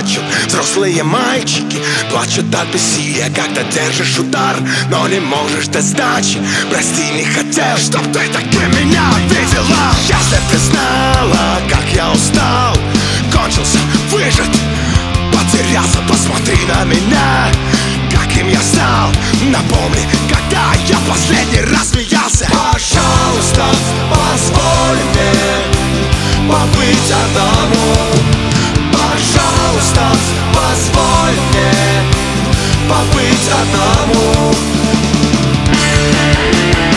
плачут взрослые мальчики, плачут от бессилия, когда держишь удар, но не можешь дать сдачи. Прости, не хотел, чтоб ты таким меня видела. Если ты знала, как я устал, кончился, выжат, потерялся, посмотри на меня, каким я стал. Напомни, когда я последний раз смеялся. Пожалуйста, позволь мне побыть одному. Пожалуйста, позволь мне побыть одному.